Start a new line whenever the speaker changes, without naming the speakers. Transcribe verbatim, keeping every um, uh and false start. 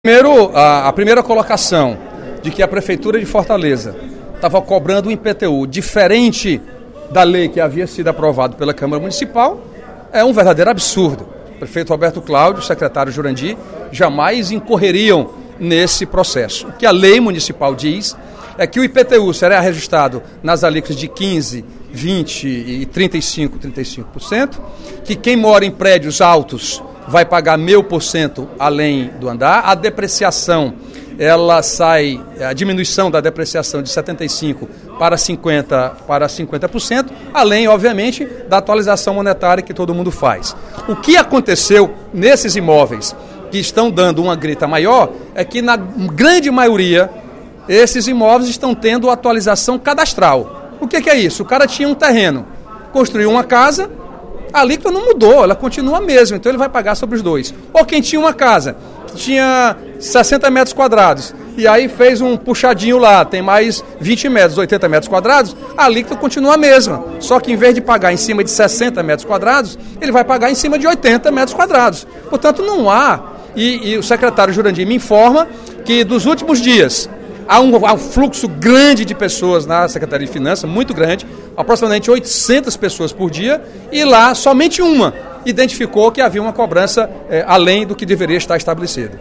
Primeiro, a, a primeira colocação de que a Prefeitura de Fortaleza estava cobrando um I P T U diferente da lei que havia sido aprovada pela Câmara Municipal é um verdadeiro absurdo. O prefeito Roberto Cláudio, o secretário Jurandir, jamais incorreriam nesse processo. O que a lei municipal diz é que o I P T U será registrado nas alíquotas de quinze por cento, vinte por cento e trinta e cinco por cento, trinta e cinco por cento, que quem mora em prédios altos vai pagar meio por cento além do andar. A depreciação, ela sai, a diminuição da depreciação de setenta e cinco por cento para cinquenta por cento, para cinquenta por cento, além, obviamente, da atualização monetária que todo mundo faz. O que aconteceu nesses imóveis que estão dando uma grita maior é que, na grande maioria, esses imóveis estão tendo atualização cadastral. O que, que é isso? O cara tinha um terreno, construiu uma casa, a alíquota não mudou, ela continua a mesma, então ele vai pagar sobre os dois. Ou quem tinha uma casa, que tinha sessenta metros quadrados, e aí fez um puxadinho lá, tem mais vinte metros, oitenta metros quadrados, a alíquota continua a mesma. Só que em vez de pagar em cima de sessenta metros quadrados, ele vai pagar em cima de oitenta metros quadrados. Portanto, não há, e, e o secretário Jurandir me informa que dos últimos dias, Há um, há um fluxo grande de pessoas na Secretaria de Finanças, muito grande, aproximadamente oitocentas pessoas por dia, e lá somente uma identificou que havia uma cobrança é, além do que deveria estar estabelecido.